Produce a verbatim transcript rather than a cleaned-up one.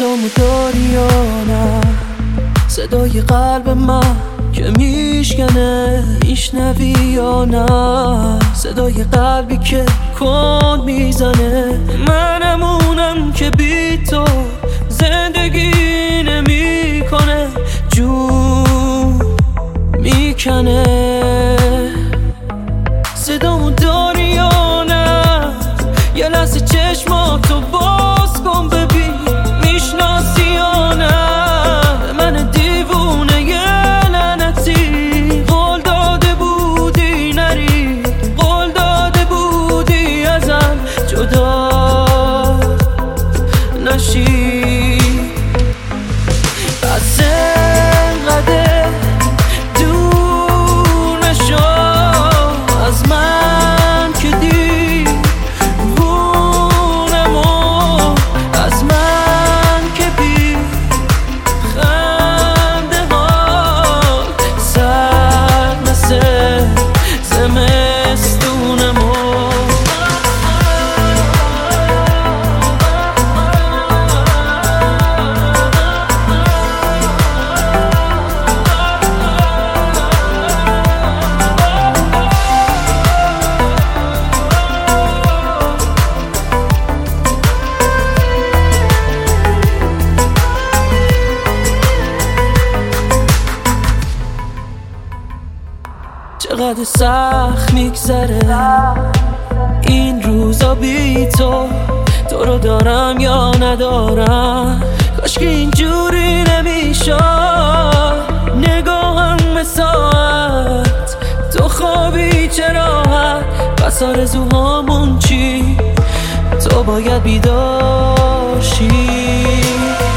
صدامو داری یا نه؟ صدای قلب من که میشکنه میشنوی یا نه؟ صدای قلبی که کن میزنه. منمونم که بی تو زندگی نمی کنه، جون میکنه. صدامو داری یا نه؟ یه لحظه چشماتو باز کن ببین میشناسی یا نه؟ من دیوونه یه لعنتی قول داده بودی نری، قول داده بودی ازم جدا نشی. پس انقدر دور نشو از من که دیوونم، و از من که بی خنده ها سر مثل زمستونم. چقدر سخت میگذره این روزا بی تو، تو رو دارم یا ندارم. کاش که اینجوری نمیشد نگاهم مساعت، تو خوابی چه راحت. پس آرزوهامون چی؟ تو باید بیدار شی.